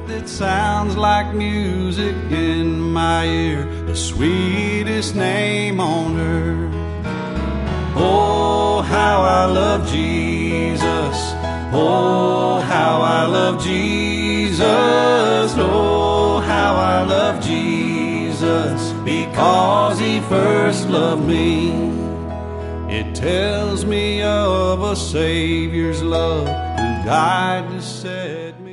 that sounds like music in my ear, the sweetest name on earth. Oh, how I love Jesus. Oh, how I love Jesus. Oh, how I love Jesus, because he first loved me. It tells me of a Savior's love who died to set me